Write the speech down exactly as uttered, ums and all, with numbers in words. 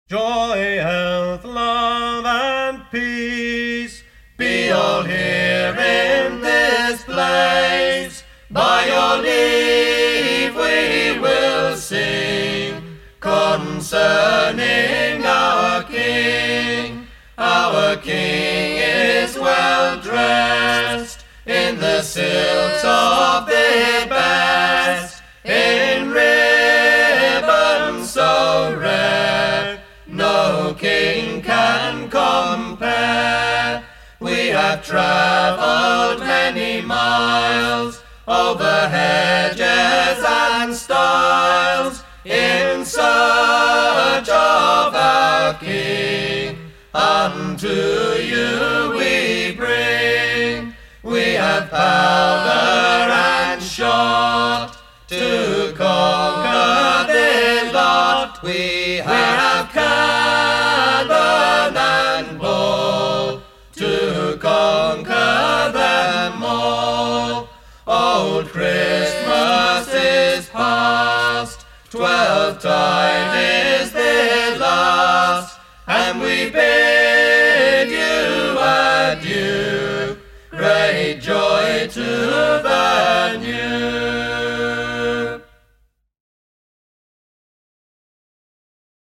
Joy, health, love, and peace be all here in this place. By your leave we will sing concerning our King. Our King is well dressed in the silks of their best, in ribbons so rare, no king can compare. We have travelled many miles over hedges and stiles in search of our King. Unto you we bring. We have powder and shot to conquer their lot. We have cannon and ball to conquer them all. Old Christmas is past, Twelvetide is their last, and we bid you adieu. Great joy to